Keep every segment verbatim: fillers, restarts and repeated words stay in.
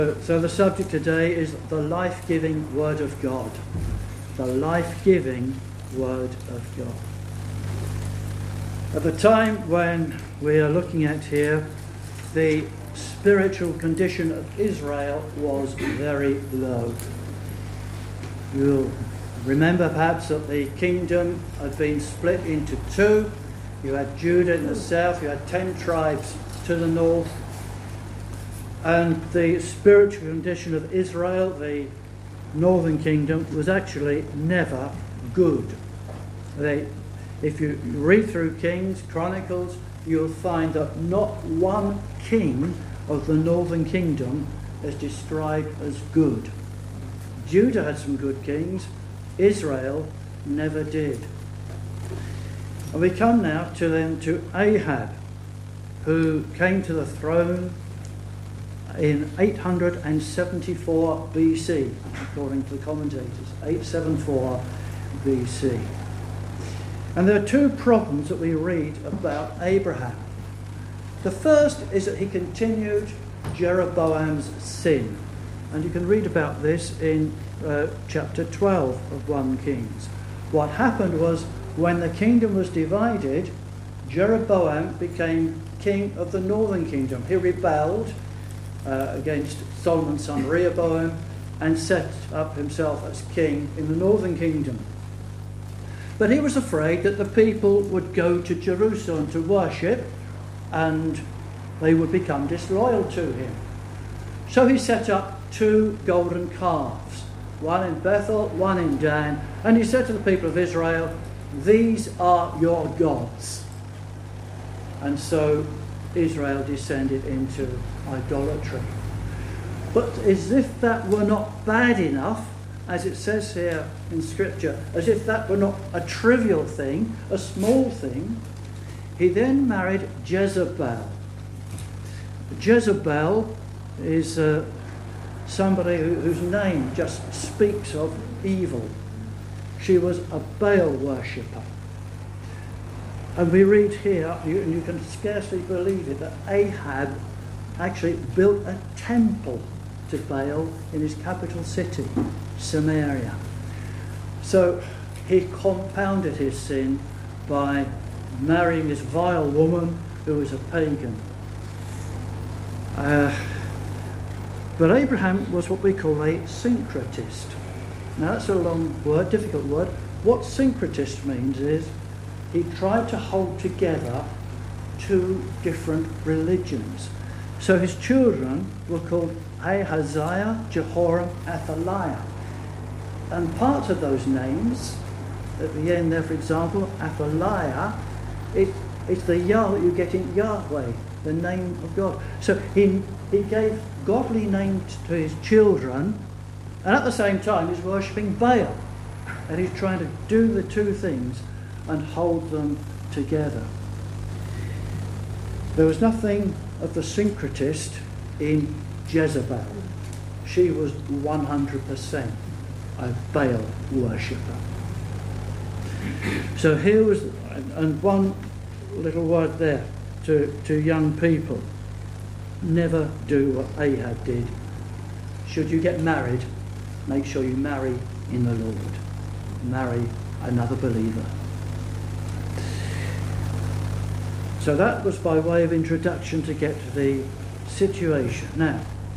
So the subject today is the life-giving Word of God. The life-giving Word of God. At the time when we are looking at here, the spiritual condition of Israel was very low. You'll remember perhaps that the kingdom had been split into two. You had Judah in the south, you had ten tribes to the north. And the spiritual condition of Israel, the northern kingdom, was actually never good. They, if you read through Kings, Chronicles, you'll find that not one king of the northern kingdom is described as good. Judah had some good kings, Israel never did. And we come now to then to Ahab, who came to the throne in eight hundred seventy-four B C, according to the commentators, eight seventy-four B C. And there are two problems that we read about Abraham. The first is that he continued Jeroboam's sin. And you can read about this in uh, chapter twelve of First Kings. What happened was, when the kingdom was divided, Jeroboam became king of the northern kingdom. He rebelled Uh, against Solomon's son Rehoboam and set up himself as king in the northern kingdom. But he was afraid that the people would go to Jerusalem to worship and they would become disloyal to him. So he set up two golden calves, one in Bethel, one in Dan, and he said to the people of Israel, "These are your gods." And so Israel descended into idolatry. But as if that were not bad enough, as it says here in Scripture, as if that were not a trivial thing, a small thing, he then married Jezebel. Jezebel is uh, somebody who, whose name just speaks of evil. She was a Baal worshipper. And we read here, you, and you can scarcely believe it, that Ahab actually built a temple to Baal in his capital city, Samaria. So he compounded his sin by marrying this vile woman who was a pagan. Uh, but Abraham was what we call a syncretist. Now that's a long word, difficult word. What syncretist means is he tried to hold together two different religions. So his children were called Ahaziah, Jehoram, Athaliah. And parts of those names, at the end there, for example, Athaliah, it, it's the Yah that you get in Yahweh, the name of God. So he, he gave godly names to his children, and at the same time he's worshipping Baal. And he's trying to do the two things and hold them together. There was nothing of the syncretist in Jezebel. She was one hundred percent a Baal worshipper. So here was, and one little word there to, to young people. Never do what Ahab did. Should you get married, make sure you marry in the Lord. Marry another believer. So that was by way of introduction to get to the situation. Now,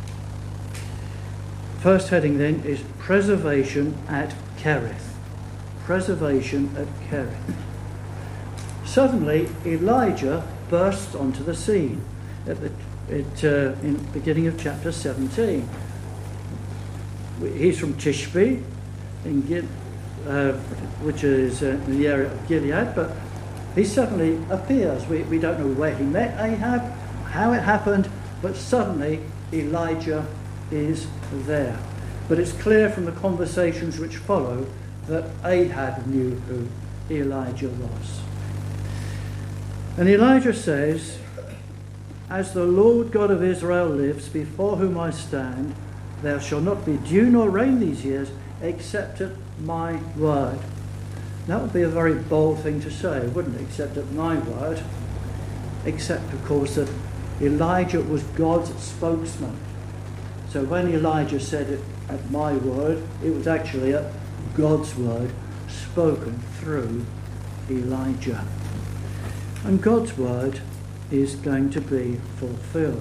first heading then is preservation at Kerith. Preservation at Kerith. Suddenly, Elijah bursts onto the scene at the at, uh, in the beginning of chapter seventeen. He's from Tishbe, in Gil, uh, which is uh, in the area of Gilead, but he suddenly appears. We, we don't know where he met Ahab, how it happened, but suddenly Elijah is there. But it's clear from the conversations which follow that Ahab knew who Elijah was. And Elijah says, "As the Lord God of Israel lives, before whom I stand, there shall not be dew nor rain these years, except at my word." That would be a very bold thing to say, wouldn't it? Except at my word. Except, of course, that Elijah was God's spokesman. So when Elijah said it at my word, it was actually at God's word spoken through Elijah. And God's word is going to be fulfilled.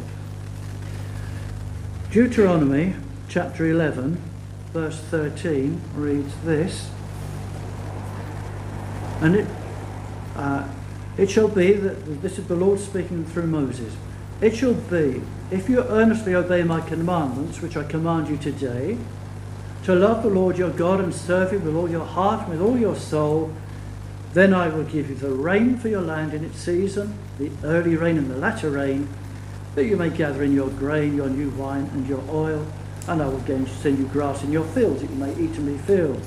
Deuteronomy chapter eleven, verse thirteen reads this. And it uh, it shall be that, this is the Lord speaking through Moses, it shall be, if you earnestly obey my commandments, which I command you today, to love the Lord your God and serve him with all your heart and with all your soul, then I will give you the rain for your land in its season, the early rain and the latter rain, that you may gather in your grain, your new wine and your oil, and I will again send you grass in your fields, that you may eat and be filled.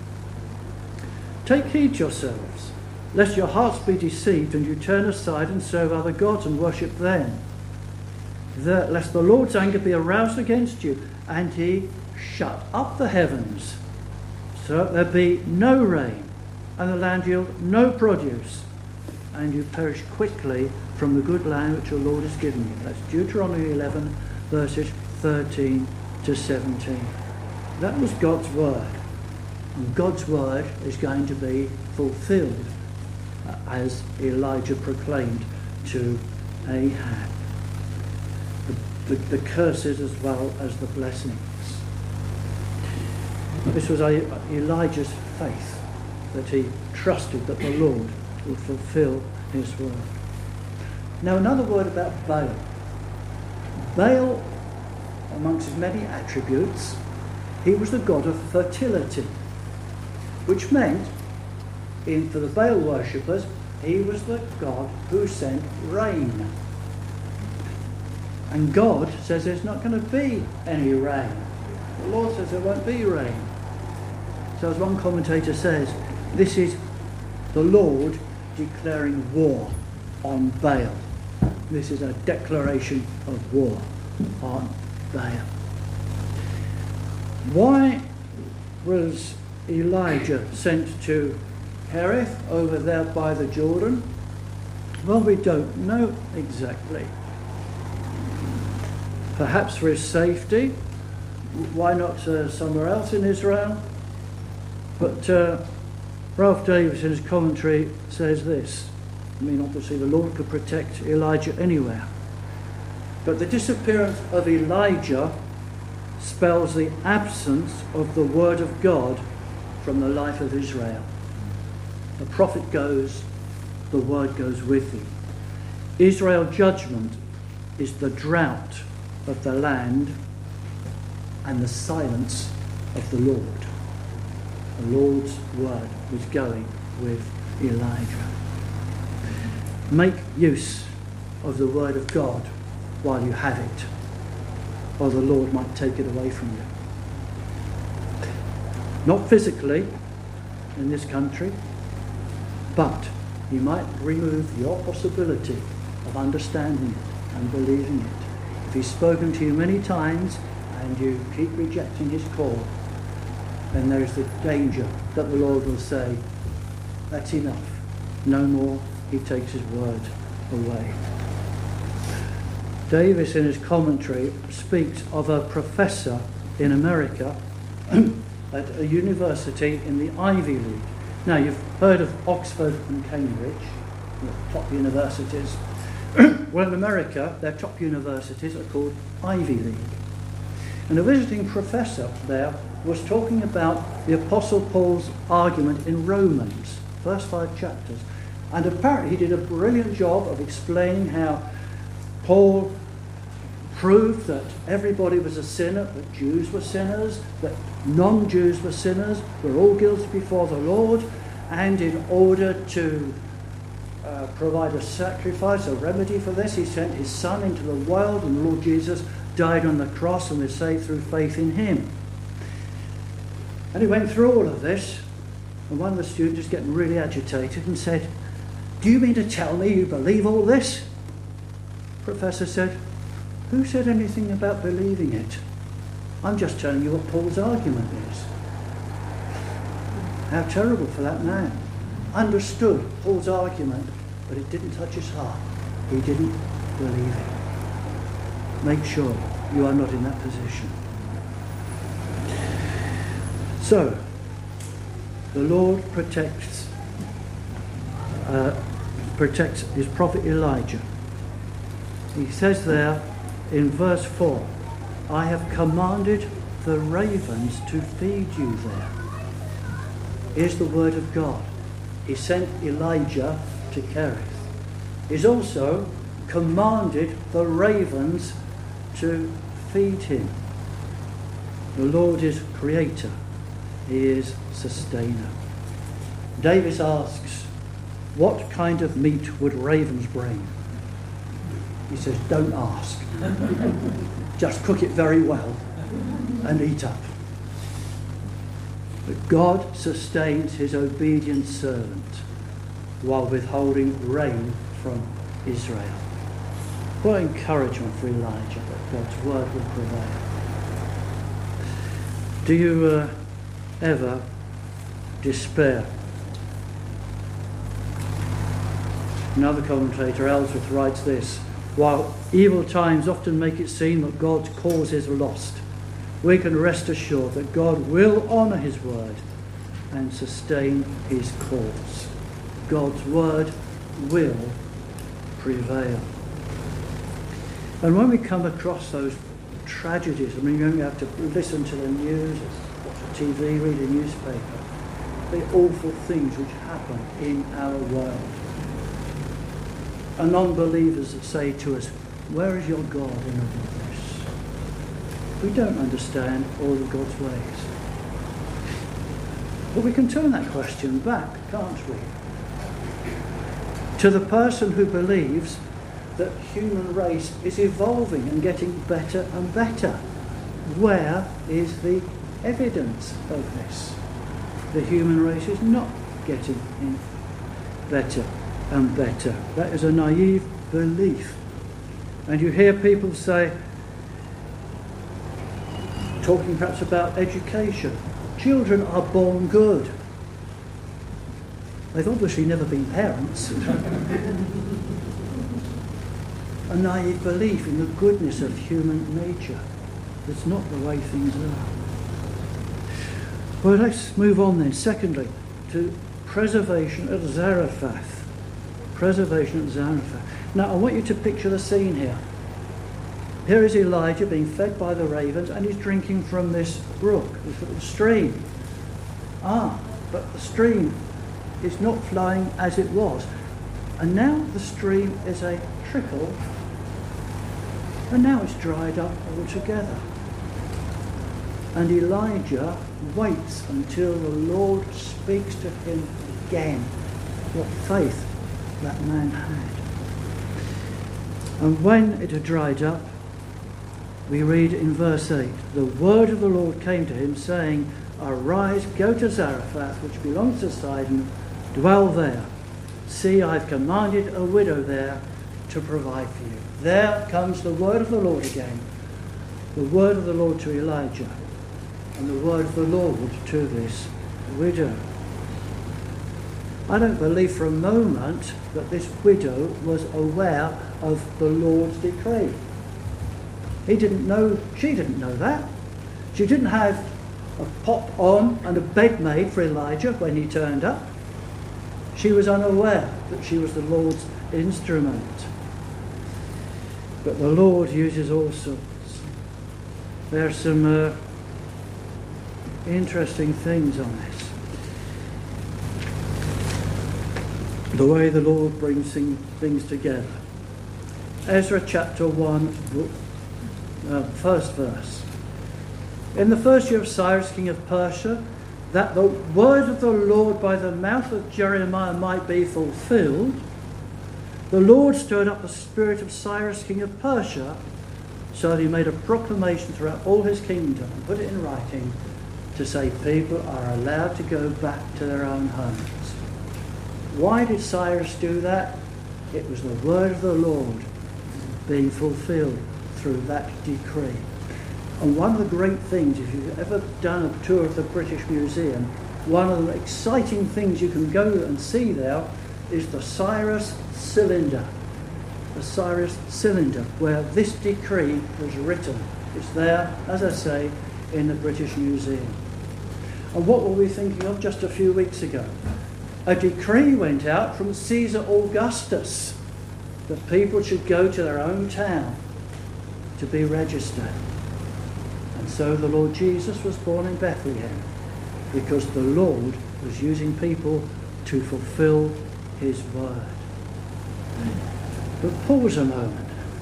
Take heed to yourselves, lest your hearts be deceived, and you turn aside and serve other gods and worship them. That, lest the Lord's anger be aroused against you, and he shut up the heavens, so that there be no rain, and the land yield no produce, and you perish quickly from the good land which the Lord has given you. That's Deuteronomy eleven, verses thirteen to seventeen. That was God's word. And God's word is going to be fulfilled, uh, as Elijah proclaimed to Ahab. The, the, the curses as well as the blessings. This was a, Elijah's faith, that he trusted that the Lord would fulfill his word. Now another word about Baal. Baal, amongst his many attributes, he was the god of fertility, which meant, in, for the Baal worshippers, he was the god who sent rain. And God says there's not going to be any rain. The Lord says there won't be rain. So as one commentator says, this is the Lord declaring war on Baal. This is a declaration of war on Baal. Why was Elijah sent to Hereth over there by the Jordan? Well, we don't know exactly. Perhaps for his safety. Why not uh, somewhere else in Israel? But uh, Ralph Davis in his commentary says this. I mean, obviously the Lord could protect Elijah anywhere. But the disappearance of Elijah spells the absence of the word of God from the life of Israel. The prophet goes, the word goes with him. Israel's judgment is the drought of the land and the silence of the Lord. The Lord's word was going with Elijah. Make use of the word of God while you have it, or the Lord might take it away from you. Not physically in this country, but he might remove your possibility of understanding it and believing it. If he's spoken to you many times and you keep rejecting his call, then there is the danger that the Lord will say, that's enough, no more. He takes his word away. Davis, in his commentary, speaks of a professor in America at a university in the Ivy League. Now, you've heard of Oxford and Cambridge, the top universities. Well, in America, their top universities are called Ivy League. And a visiting professor there was talking about the Apostle Paul's argument in Romans, first five chapters. And apparently he did a brilliant job of explaining how Paul proved that everybody was a sinner, that Jews were sinners, that non-Jews were sinners, we're all guilty before the Lord, and in order to uh, provide a sacrifice, a remedy for this, he sent his Son into the world, and the Lord Jesus died on the cross and was saved through faith in him. And he went through all of this, and one of the students was getting really agitated and said, "Do you mean to tell me you believe all this?" The professor said, "Who said anything about believing it? I'm just telling you what Paul's argument is." How terrible for that man. Understood Paul's argument, but it didn't touch his heart. He didn't believe it. Make sure You are not in that position. So, the Lord protects uh, protects his prophet Elijah. He says there in verse four, I have commanded the ravens to feed you there. Here's the word of God. He sent Elijah to Kerith. He's also commanded the ravens to feed him. The Lord is creator. He is sustainer. Davis asks, what kind of meat would ravens bring? He says, don't ask. Just cook it very well and eat up. But God sustains his obedient servant while withholding rain from Israel. What encouragement for Elijah that God's word will prevail. Do you uh, ever despair? Another commentator, Ellsworth, writes this: while evil times often make it seem that God's cause is lost, we can rest assured that God will honour his word and sustain his cause. God's word will prevail. And when we come across those tragedies, I mean, you only have to listen to the news, watch the T V, read a newspaper, the awful things which happen in our world. And non-believers that say to us, where is your God in all of this? We don't understand all of God's ways. But we can turn that question back, can't we? To the person who believes that human race is evolving and getting better and better. Where is the evidence of this? The human race is not getting better and better. That is a naive belief. And you hear people say, talking perhaps about education, children are born good. They've obviously never been parents. A naive belief in the goodness of human nature. That's not the way things are. Well, let's move on then. Secondly, to preservation at Zarephath. Preservation at Zarephath. Now, I want you to picture the scene here. Here is Elijah being fed by the ravens, and he's drinking from this brook, this little stream. Ah, but the stream is not flowing as it was. And now the stream is a trickle, and now it's dried up altogether. And Elijah waits until the Lord speaks to him again. What faith that man had. And when it had dried up, we read in verse eight, the word of the Lord came to him, saying, arise, go to Zarephath, which belongs to Sidon, dwell there. See, I've commanded a widow there to provide for you. There comes the word of the Lord again. The word of the Lord to Elijah, and the word of the Lord to this widow. I don't believe for a moment that this widow was aware of the Lord's decree. He didn't know, she didn't know that. She didn't have a pot on and a bed made for Elijah when he turned up. She was unaware that she was the Lord's instrument. But the Lord uses all sorts. There are some uh, interesting things on this. The way the Lord brings things together. Ezra chapter one, uh, first verse. In the first year of Cyrus, king of Persia, that the word of the Lord by the mouth of Jeremiah might be fulfilled, the Lord stirred up the spirit of Cyrus, king of Persia, so that he made a proclamation throughout all his kingdom and put it in writing to say people are allowed to go back to their own homes. Why did Cyrus do that? It was the word of the Lord being fulfilled through that decree. And one of the great things, if you've ever done a tour of the British Museum, one of the exciting things you can go and see there is the Cyrus Cylinder. The Cyrus Cylinder, where this decree was written. It's there, as I say, in the British Museum. And what were we thinking of just a few weeks ago? A decree went out from Caesar Augustus that people should go to their own town to be registered. And so the Lord Jesus was born in Bethlehem, because the Lord was using people to fulfill his word. But pause a moment.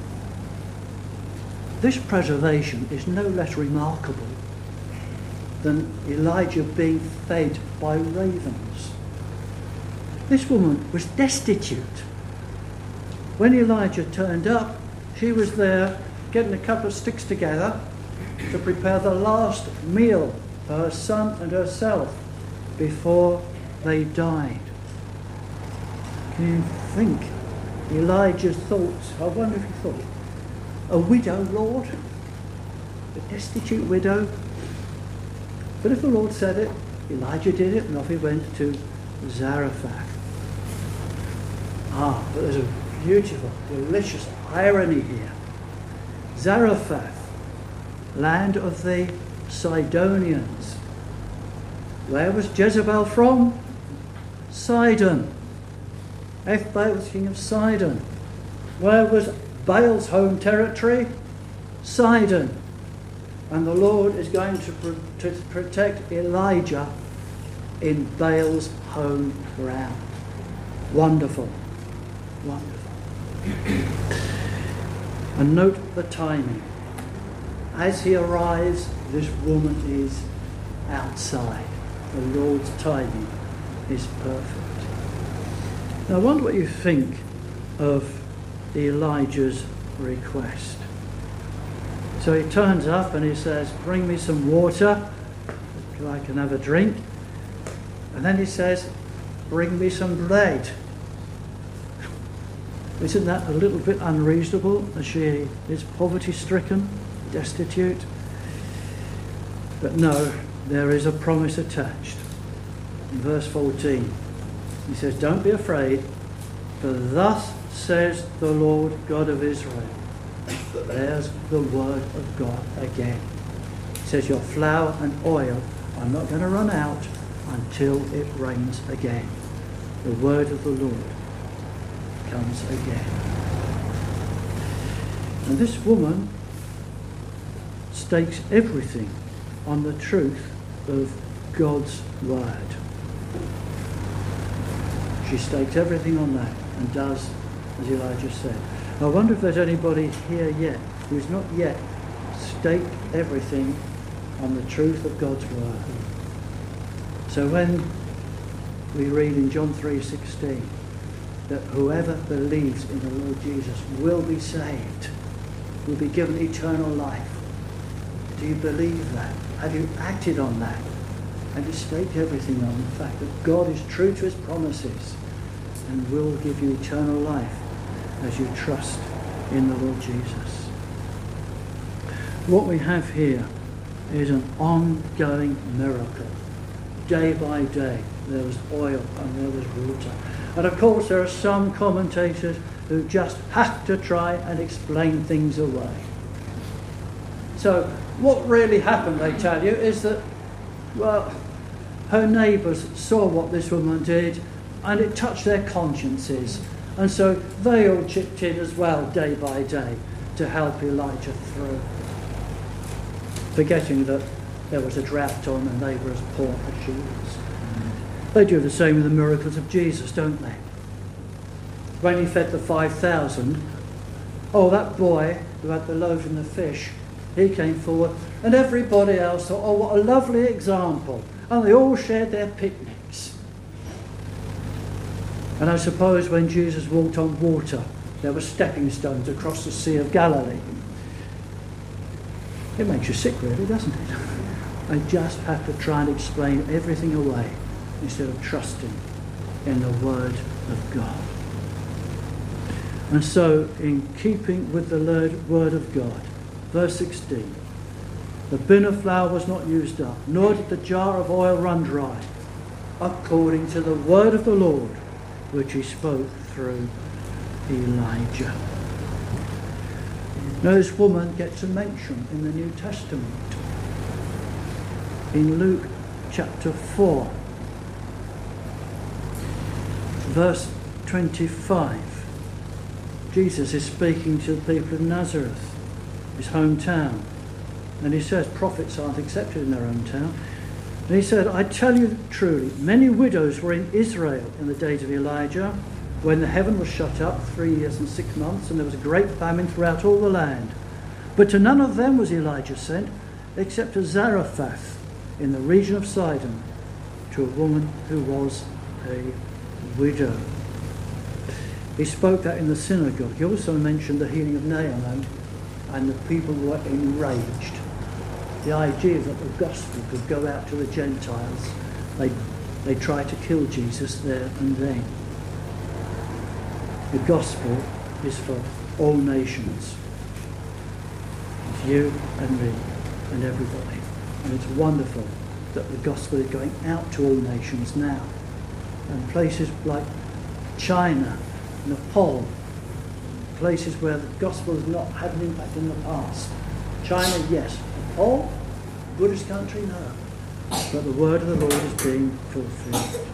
This preservation is no less remarkable than Elijah being fed by ravens. This woman was destitute. When Elijah turned up, she was there getting a couple of sticks together to prepare the last meal for her son and herself before they died. Can you think Elijah's thoughts? I wonder if he thought, a widow, Lord? A destitute widow? But if the Lord said it, Elijah did it, and off he went to Zarephath. Ah, but there's a beautiful, delicious irony here. Zarephath, land of the Sidonians. Where was Jezebel from? Sidon. Ethbaal was king of Sidon. Where was Baal's home territory? Sidon. And the Lord is going to, pro- to protect Elijah in Baal's home ground. Wonderful. Wonderful. And note the timing. As he arrives, this woman is outside. The Lord's timing is perfect. Now I wonder what you think of Elijah's request. So he turns up and he says, bring me some water so I can have a drink. And then he says, bring me some bread. Isn't that a little bit unreasonable, as she is poverty-stricken, destitute? But no, there is a promise attached. In verse fourteen, he says, don't be afraid, for thus says the Lord God of Israel. There's the word of God again. It says, your flour and oil are not going to run out until it rains again. The word of the Lord comes again. And this woman stakes everything on the truth of God's word. She stakes everything on that and does as Elijah said. I wonder if there's anybody here yet who's not yet staked everything on the truth of God's word. So when we read in John three sixteen that whoever believes in the Lord Jesus will be saved, will be given eternal life. Do you believe that? Have you acted on that? Have you staked everything on the fact that God is true to his promises and will give you eternal life as you trust in the Lord Jesus? What we have here is an ongoing miracle. Day by day there was oil and there was water. And of course there are some commentators who just have to try and explain things away. So what really happened, they tell you, is that, well, her neighbours saw what this woman did and it touched their consciences. And so they all chipped in as well, day by day, to help Elijah through. Forgetting that there was a drought on and they were as poor as she was. They do the same with the miracles of Jesus, don't they? When he fed the five thousand, oh, that boy who had the loaves and the fish, he came forward, and everybody else thought, oh, what a lovely example. And they all shared their picnics. And I suppose when Jesus walked on water, there were stepping stones across the Sea of Galilee. It makes you sick, really, doesn't it? They just have to try and explain everything away instead of trusting in the Word of God. And so, in keeping with the Word of God, verse sixteen, the bin of flour was not used up, nor did the jar of oil run dry, according to the word of the Lord, which he spoke through Elijah. Now this woman gets a mention in the New Testament. In Luke chapter four, verse twenty-five, Jesus is speaking to the people of Nazareth, his hometown. And he says prophets aren't accepted in their hometown. And he said, I tell you truly, many widows were in Israel in the days of Elijah, when the heaven was shut up three years and six months, and there was a great famine throughout all the land. But to none of them was Elijah sent, except to Zarephath in the region of Sidon, to a woman who was a widow. He spoke that in the synagogue. He also mentioned the healing of Naaman, and the people were enraged. The idea that the gospel could go out to the Gentiles, they, they tried to kill Jesus there and then. The gospel is for all nations. It's you and me and everybody. And it's wonderful that the gospel is going out to all nations now. And places like China, Nepal, places where the gospel has not had an impact in the past. China, yes. Nepal, Buddhist country, no. But the word of the Lord is being fulfilled.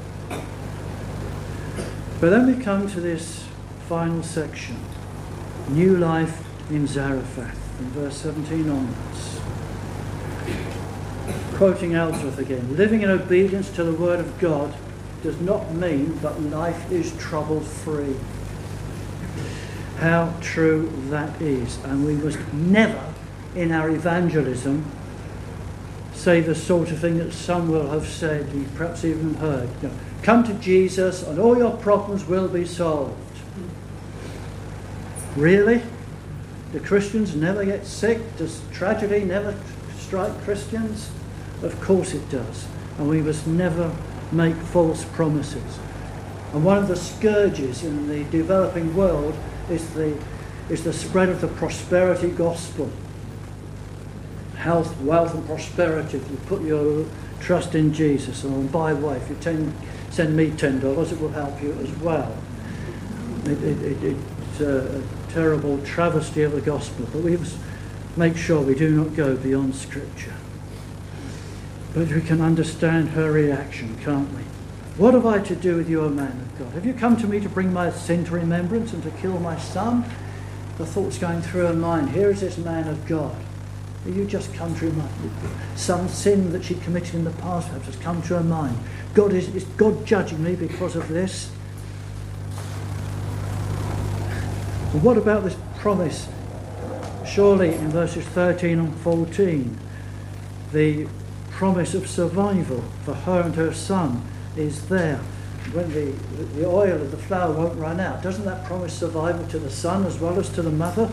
But then we come to this final section. New life in Zarephath, from verse seventeen onwards. Quoting Ellsworth again, living in obedience to the word of God does not mean that life is trouble-free. How true that is. And we must never, in our evangelism, say the sort of thing that some will have said, you perhaps even heard. You know, come to Jesus and all your problems will be solved. Really? Do Christians never get sick? Does tragedy never strike Christians? Of course it does. And we must never make false promises. And one of the scourges in the developing world is the, is the spread of the prosperity gospel. Health, wealth and prosperity. If you put your trust in Jesus, and by the way, if you ten, send me ten dollars, it will help you as well. It, it, it, it's a, a terrible travesty of the gospel, but we must make sure we do not go beyond Scripture. But we can understand her reaction, can't we? What have I to do with you, O man of God? Have you come to me to bring my sin to remembrance and to kill my son? The thoughts going through her mind, here is this man of God. You just come to her mind. Some sin that she committed in the past perhaps has come to her mind. God is, is God judging me because of this? And what about this promise? Surely in verses thirteen and fourteen, the promise of survival for her and her son is there. When the, the oil of the flour won't run out, doesn't that promise survival to the son as well as to the mother?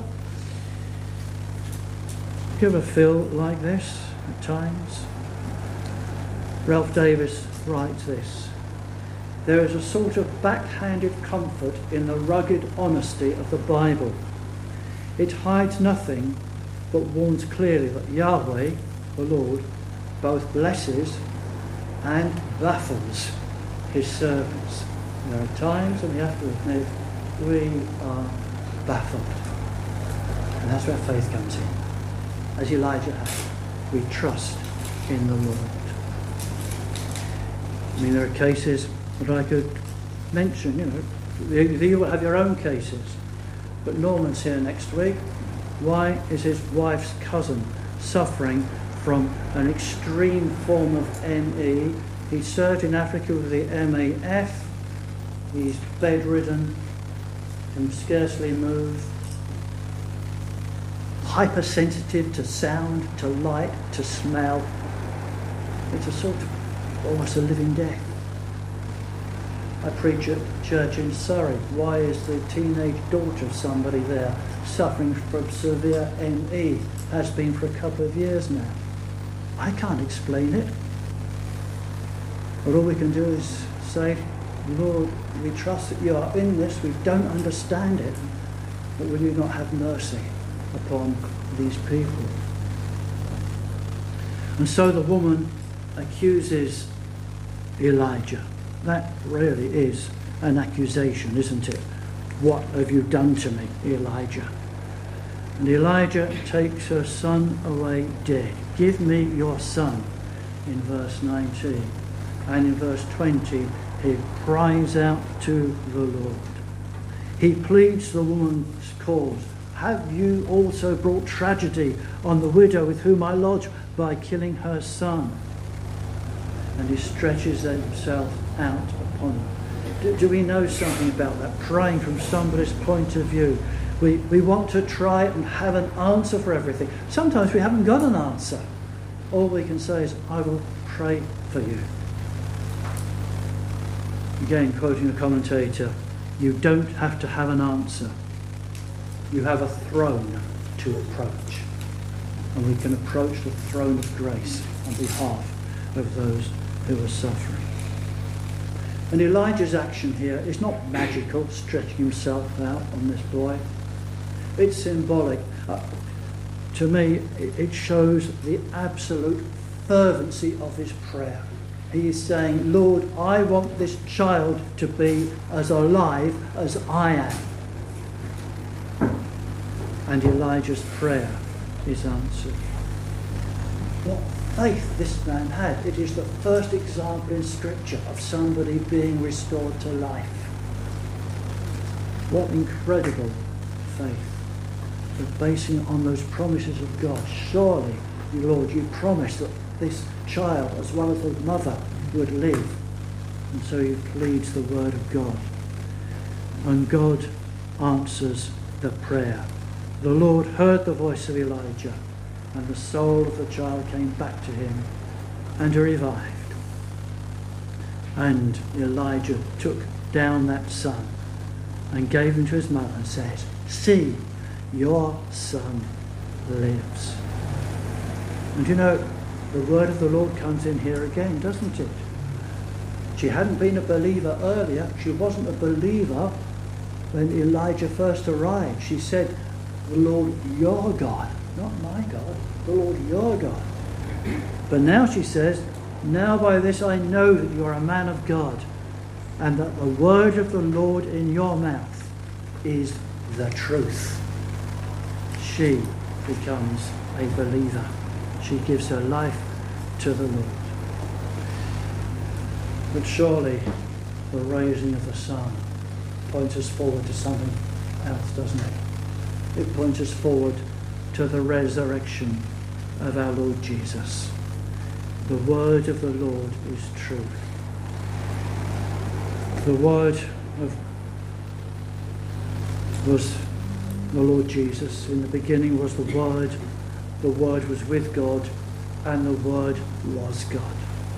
Do you ever feel like this at times? Ralph Davis writes this: there is a sort of backhanded comfort in the rugged honesty of the Bible. It hides nothing but warns clearly that Yahweh, the Lord, both blesses and baffles his servants. There are times when we have to admit we are baffled. And that's where faith comes in. As Elijah had, we trust in the Lord. I mean, there are cases that I could mention, you know, you will have your own cases. But Norman's here next week. Why is his wife's cousin suffering from an extreme form of M E? He served in Africa with the M A F. He's bedridden, can scarcely move, hypersensitive to sound, to light, to smell. It's a sort of almost a living death. I preach at church in Surrey. Why is the teenage daughter of somebody there suffering from severe M E? Has been for a couple of years now. I can't explain it. But all we can do is say, Lord, we trust that you are in this. We don't understand it. But will you not have mercy upon these people? And so the woman accuses Elijah. That really is an accusation, isn't it? What have you done to me, Elijah? And Elijah takes her son away dead. Give me your son, in verse nineteen. And in verse twenty, he cries out to the Lord. He pleads the woman's cause. Have you also brought tragedy on the widow with whom I lodge by killing her son? And he stretches himself out upon her. Do, do we know something about that? Praying from somebody's point of view. We, we want to try and have an answer for everything. Sometimes we haven't got an answer. All we can say is, I will pray for you. Again, quoting a commentator, you don't have to have an answer. You have a throne to approach. And we can approach the throne of grace on behalf of those who are suffering. And Elijah's action here is not magical, stretching himself out on this boy. It's symbolic. Uh, to me, it, it shows the absolute fervency of his prayer. He is saying, Lord, I want this child to be as alive as I am. And Elijah's prayer is answered. What faith this man had. It is the first example in Scripture of somebody being restored to life. What incredible faith. But basing it on those promises of God. Surely, Lord, you promised that this child, as well as the mother, would live. And so he pleads the word of God. And God answers the prayer. The Lord heard the voice of Elijah, and the soul of the child came back to him, and he revived. And Elijah took down that son and gave him to his mother and said, see, your son lives. And you know, the word of the Lord comes in here again, doesn't it? She hadn't been a believer earlier. She wasn't a believer when Elijah first arrived. She said, the Lord your God, not my God, the Lord your God. But now she says, now by this I know that you are a man of God, and that the word of the Lord in your mouth is the truth. She becomes a believer. She gives her life to the Lord. But surely the raising of the Son points us forward to something else, doesn't it? It points us forward to the resurrection of our Lord Jesus. The word of the Lord is truth. The word of was the Lord Jesus. In the beginning was the Word. The Word was with God, and the Word was God.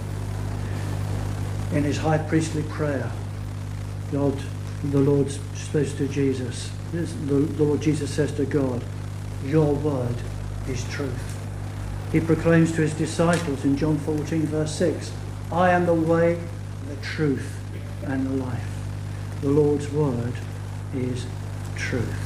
In his high priestly prayer, God, the Lord says to Jesus, the Lord Jesus says to God, your word is truth. He proclaims to his disciples in John fourteen verse six, I am the way, the truth, and the life. The Lord's word is truth.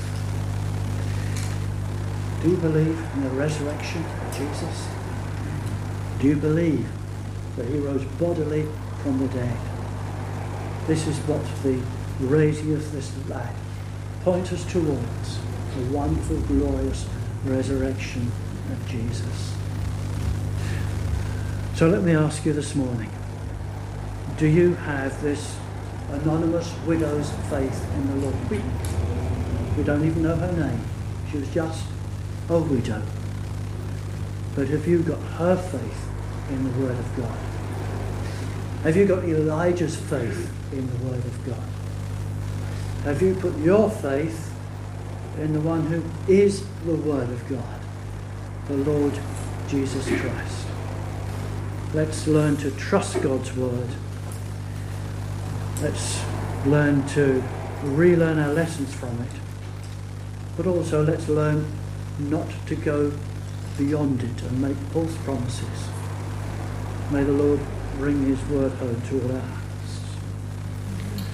Do you believe in the resurrection of Jesus? Do you believe that he rose bodily from the dead? This is what the raising of this lad points us towards, the wonderful, glorious resurrection of Jesus. So let me ask you this morning, do you have this anonymous widow's faith in the Lord? We, we don't even know her name. She was just a widow. But have you got her faith in the Word of God? Have you got Elijah's faith in the Word of God? Have you put your faith in the one who is the Word of God, the Lord Jesus Christ? Let's learn to trust God's Word. Let's learn to relearn our lessons from it. But also let's learn not to go beyond it and make false promises. May the Lord bring his word home to all our hearts.